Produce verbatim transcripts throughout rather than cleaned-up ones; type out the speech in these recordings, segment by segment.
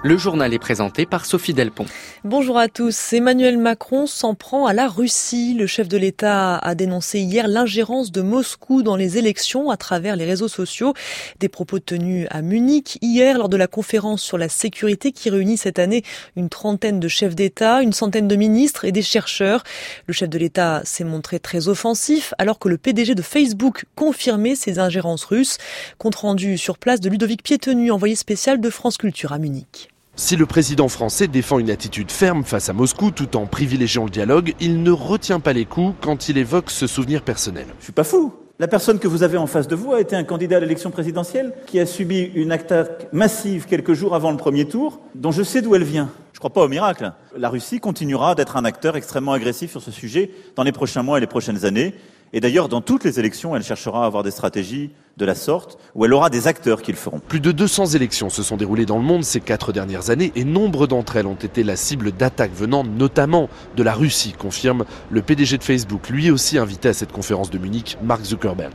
Le journal est présenté par Sophie Delpont. Bonjour à tous. Emmanuel Macron s'en prend à la Russie. Le chef de l'État a dénoncé hier l'ingérence de Moscou dans les élections à travers les réseaux sociaux. Des propos tenus à Munich hier lors de la conférence sur la sécurité qui réunit cette année une trentaine de chefs d'État, une centaine de ministres et des chercheurs. Le chef de l'État s'est montré très offensif alors que le P D G de Facebook confirmait ses ingérences russes. Compte rendu sur place de Ludovic Piétenu, envoyé spécial de France Culture à Munich. Si le président français défend une attitude ferme face à Moscou tout en privilégiant le dialogue, il ne retient pas les coups quand il évoque ce souvenir personnel. Je suis pas fou. La personne que vous avez en face de vous a été un candidat à l'élection présidentielle qui a subi une attaque massive quelques jours avant le premier tour, dont je sais d'où elle vient. Je crois pas au miracle. La Russie continuera d'être un acteur extrêmement agressif sur ce sujet dans les prochains mois et les prochaines années. Et d'ailleurs, dans toutes les élections, elle cherchera à avoir des stratégies de la sorte, où elle aura des acteurs qui le feront. Plus de deux cents élections se sont déroulées dans le monde ces quatre dernières années et nombre d'entre elles ont été la cible d'attaques venant notamment de la Russie, confirme le P D G de Facebook, lui aussi invité à cette conférence de Munich, Mark Zuckerberg.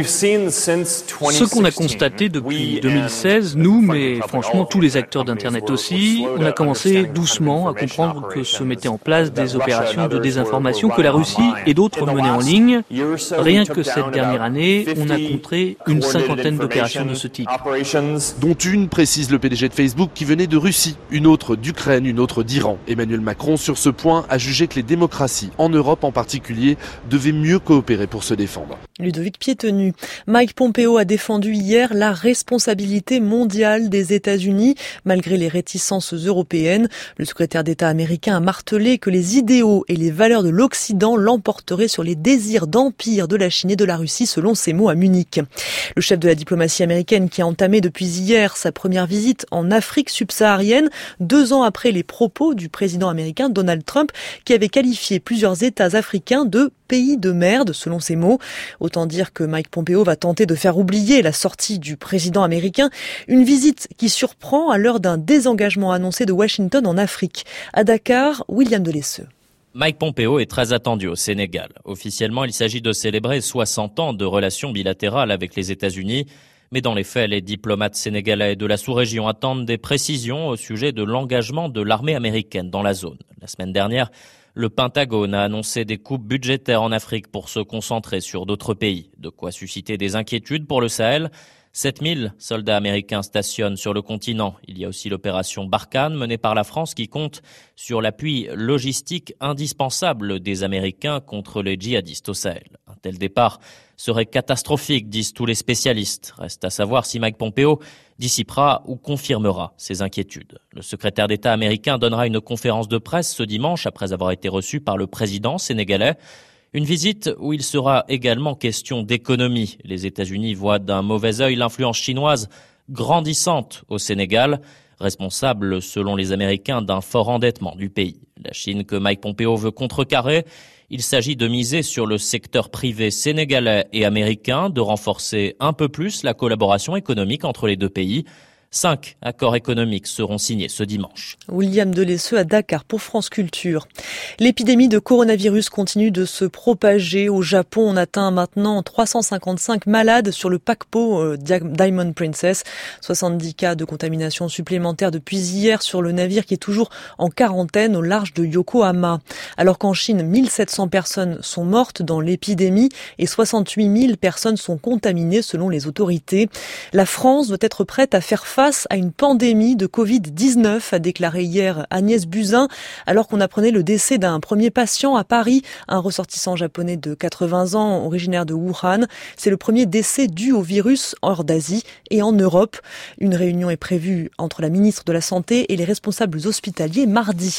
Ce qu'on a constaté depuis deux mille seize, nous, mais franchement tous les acteurs d'Internet aussi, on a commencé doucement à comprendre que se mettaient en place des opérations de désinformation que la Russie et d'autres menaient en ligne. Rien que cette dernière année, on a compté une cinquantaine d'opérations de ce type. Dont une, précise le P D G de Facebook, qui venait de Russie, une autre d'Ukraine, une autre d'Iran. Emmanuel Macron, sur ce point, a jugé que les démocraties, en Europe en particulier, devaient mieux coopérer pour se défendre. Ludovic Piétenu. Mike Pompeo a défendu hier la responsabilité mondiale des États-Unis, malgré les réticences européennes. Le secrétaire d'État américain a martelé que les idéaux et les valeurs de l'Occident l'emporteraient sur les désirs d'empire de la Chine et de la Russie, selon ses mots à Munich. Le chef de la diplomatie américaine qui a entamé depuis hier sa première visite en Afrique subsaharienne, deux ans après les propos du président américain Donald Trump, qui avait qualifié plusieurs États africains de pays de merde, selon ses mots. Autant dire que Mike Pompeo va tenter de faire oublier la sortie du président américain. Une visite qui surprend à l'heure d'un désengagement annoncé de Washington en Afrique. À Dakar, William Delesseux. Mike Pompeo est très attendu au Sénégal. Officiellement, il s'agit de célébrer soixante ans de relations bilatérales avec les États-Unis. Mais dans les faits, les diplomates sénégalais de la sous-région attendent des précisions au sujet de l'engagement de l'armée américaine dans la zone. La semaine dernière, le Pentagone a annoncé des coupes budgétaires en Afrique pour se concentrer sur d'autres pays. De quoi susciter des inquiétudes pour le Sahel. sept mille soldats américains stationnent sur le continent. Il y a aussi l'opération Barkhane menée par la France qui compte sur l'appui logistique indispensable des Américains contre les djihadistes au Sahel. Un tel départ serait catastrophique, disent tous les spécialistes. Reste à savoir si Mike Pompeo dissipera ou confirmera ces inquiétudes. Le secrétaire d'État américain donnera une conférence de presse ce dimanche après avoir été reçu par le président sénégalais. Une visite où il sera également question d'économie. Les États-Unis voient d'un mauvais œil l'influence chinoise grandissante au Sénégal, responsable selon les Américains d'un fort endettement du pays. La Chine que Mike Pompeo veut contrecarrer, il s'agit de miser sur le secteur privé sénégalais et américain, de renforcer un peu plus la collaboration économique entre les deux pays. Cinq accords économiques seront signés ce dimanche. William Delesseux à Dakar pour France Culture. L'épidémie de coronavirus continue de se propager. Au Japon, on atteint maintenant trois cent cinquante-cinq malades sur le paquebot euh, Diamond Princess. soixante-dix cas de contamination supplémentaires depuis hier sur le navire qui est toujours en quarantaine au large de Yokohama. Alors qu'en Chine, mille sept cents personnes sont mortes dans l'épidémie et soixante-huit mille personnes sont contaminées selon les autorités. La France doit être prête à faire face à une pandémie de covid dix-neuf, a déclaré hier Agnès Buzyn, alors qu'on apprenait le décès d'un premier patient à Paris, un ressortissant japonais de quatre-vingts ans, originaire de Wuhan. C'est le premier décès dû au virus hors d'Asie et en Europe. Une réunion est prévue entre la ministre de la Santé et les responsables hospitaliers mardi.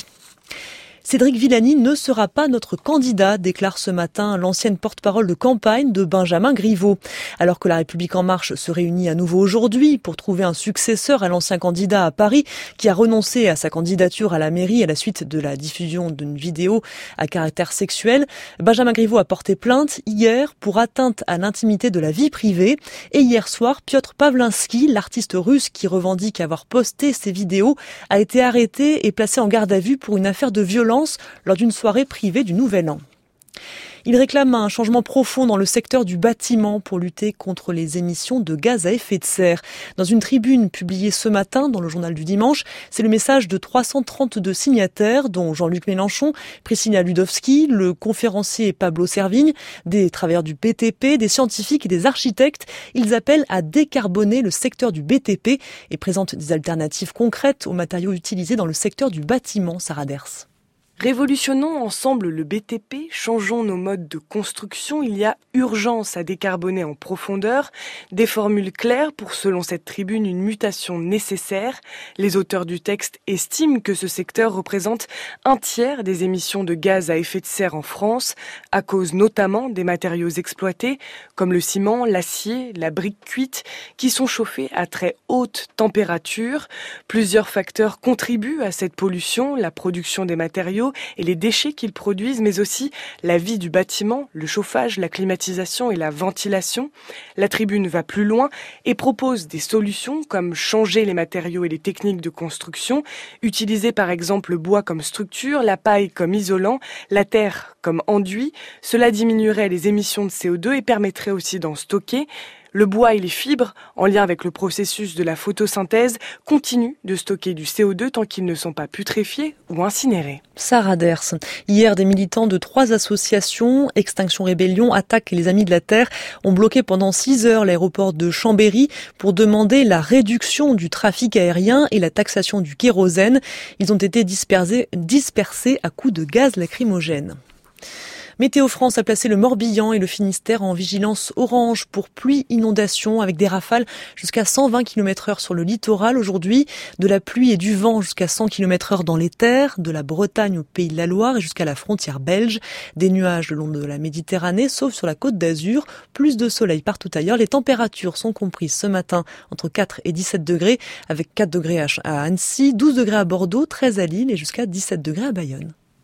Cédric Villani ne sera pas notre candidat, déclare ce matin l'ancienne porte-parole de campagne de Benjamin Griveaux. Alors que la République en marche se réunit à nouveau aujourd'hui pour trouver un successeur à l'ancien candidat à Paris qui a renoncé à sa candidature à la mairie à la suite de la diffusion d'une vidéo à caractère sexuel, Benjamin Griveaux a porté plainte hier pour atteinte à l'intimité de la vie privée. Et hier soir, Piotr Pawlinski, l'artiste russe qui revendique avoir posté ces vidéos, a été arrêté et placé en garde à vue pour une affaire de violence lors d'une soirée privée du Nouvel An. Ils réclament un changement profond dans le secteur du bâtiment pour lutter contre les émissions de gaz à effet de serre. Dans une tribune publiée ce matin dans le journal du dimanche, c'est le message de trois cent trente-deux signataires, dont Jean-Luc Mélenchon, Priscilla Ludowski, le conférencier Pablo Servigne, des travailleurs du B T P, des scientifiques et des architectes. Ils appellent à décarboner le secteur du B T P et présentent des alternatives concrètes aux matériaux utilisés dans le secteur du bâtiment. Sarah Ders. Révolutionnons ensemble le B T P, changeons nos modes de construction, il y a urgence à décarboner en profondeur, des formules claires pour, selon cette tribune, une mutation nécessaire. Les auteurs du texte estiment que ce secteur représente un tiers des émissions de gaz à effet de serre en France, à cause notamment des matériaux exploités, comme le ciment, l'acier, la brique cuite, qui sont chauffés à très haute température. Plusieurs facteurs contribuent à cette pollution, la production des matériaux, et les déchets qu'ils produisent, mais aussi la vie du bâtiment, le chauffage, la climatisation et la ventilation. La tribune va plus loin et propose des solutions comme changer les matériaux et les techniques de construction, utiliser par exemple le bois comme structure, la paille comme isolant, la terre comme enduit. Cela diminuerait les émissions de C O deux et permettrait aussi d'en stocker. Le bois et les fibres, en lien avec le processus de la photosynthèse, continuent de stocker du C O deux tant qu'ils ne sont pas putréfiés ou incinérés. Sarah Ders. Hier, des militants de trois associations, Extinction Rébellion, Attaque et les Amis de la Terre, ont bloqué pendant six heures l'aéroport de Chambéry pour demander la réduction du trafic aérien et la taxation du kérosène. Ils ont été dispersés, dispersés à coups de gaz lacrymogène. Météo France a placé le Morbihan et le Finistère en vigilance orange pour pluie inondation avec des rafales jusqu'à cent vingt kilomètres heure sur le littoral aujourd'hui, de la pluie et du vent jusqu'à cent kilomètres heure dans les terres, de la Bretagne au Pays de la Loire et jusqu'à la frontière belge, des nuages le long de la Méditerranée sauf sur la Côte d'Azur, plus de soleil partout ailleurs. Les températures sont comprises ce matin entre quatre et dix-sept degrés avec quatre degrés à Annecy, douze degrés à Bordeaux, treize à Lille et jusqu'à dix-sept degrés à Bayonne.